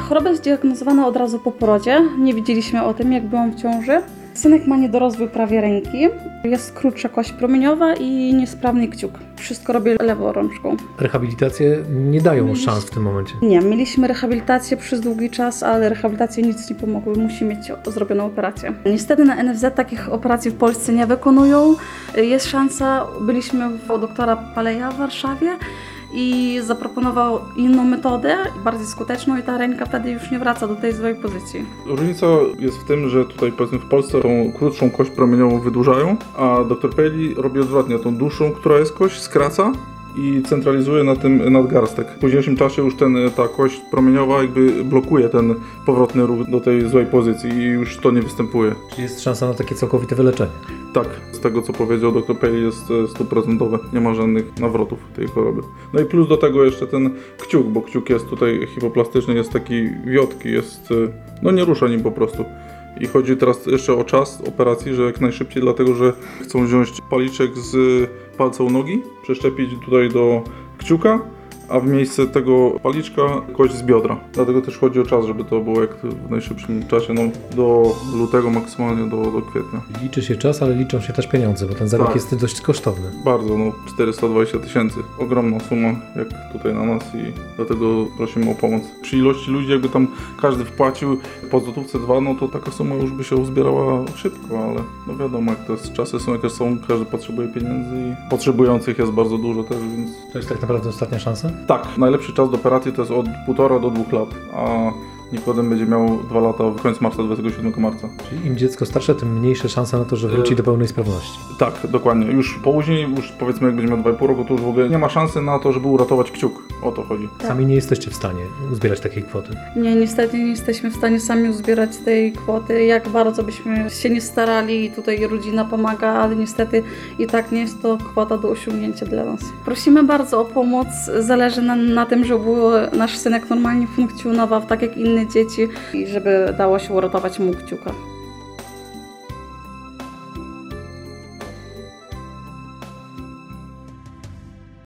Choroba jest zdiagnozowana od razu po porodzie. Nie wiedzieliśmy o tym, jak byłam w ciąży. Synek ma niedorozwój prawej ręki. Jest krótsza kość promieniowa i niesprawny kciuk. Wszystko robię lewą rączką. Rehabilitacje nie dają szans w tym momencie. Nie, mieliśmy rehabilitację przez długi czas, ale rehabilitacje nic nie pomogły. Musi mieć zrobioną operację. Niestety na NFZ takich operacji w Polsce nie wykonują. Jest szansa, byliśmy u doktora Paleja w Warszawie i zaproponował inną metodę, bardziej skuteczną i ta ręka wtedy już nie wraca do tej złej pozycji. Różnica jest w tym, że tutaj powiedzmy w Polsce tą krótszą kość promieniową wydłużają, a dr Paley robi odwrotnie, tą dłuższą, która jest kość, skraca i centralizuje na tym nadgarstek. W późniejszym czasie już ta kość promieniowa jakby blokuje ten powrotny ruch do tej złej pozycji i już to nie występuje. Czy jest szansa na takie całkowite wyleczenie? Tak, z tego co powiedział dr Paley jest 100%, nie ma żadnych nawrotów tej choroby. No i plus do tego jeszcze ten kciuk, bo kciuk jest tutaj hipoplastyczny, jest taki wiotki, jest, no nie rusza nim po prostu. I chodzi teraz jeszcze o czas operacji, że jak najszybciej, dlatego że chcą wziąć paliczek z palca u nogi, przeszczepić tutaj do kciuka, a w miejsce tego paliczka kość z biodra. Dlatego też chodzi o czas, żeby to było jak w najszybszym czasie, no do lutego maksymalnie do kwietnia. Liczy się czas, ale liczą się też pieniądze, bo ten zabieg Tak. jest dość kosztowny. Bardzo, no 420 000. Ogromna suma jak tutaj na nas i dlatego prosimy o pomoc. Przy ilości ludzi jakby tam każdy wpłacił po złotówce 2, no to taka suma już by się uzbierała szybko, ale no wiadomo jak to jest, czasy są jakie są, każdy potrzebuje pieniędzy i potrzebujących jest bardzo dużo też, więc... To jest tak naprawdę ostatnia szansa? Tak, najlepszy czas do operacji to jest od 1,5 do 2 lat, a Nikodem będzie miał 2 lata w końcu marca, 27 marca. Czyli im dziecko starsze, tym mniejsze szanse na to, że wróci do pełnej sprawności. Tak, dokładnie. Już później, już powiedzmy jak będzie miał 2,5 roku, to już w ogóle nie ma szansy na to, żeby uratować kciuk. O to chodzi. Tak. Sami nie jesteście w stanie uzbierać takiej kwoty. Nie, niestety nie jesteśmy w stanie sami uzbierać tej kwoty. Jak bardzo byśmy się nie starali, tutaj rodzina pomaga, ale niestety i tak nie jest to kwota do osiągnięcia dla nas. Prosimy bardzo o pomoc. Zależy nam na tym, żeby nasz synek normalnie funkcjonował tak jak inne dzieci i żeby dało się uratować mu kciuka.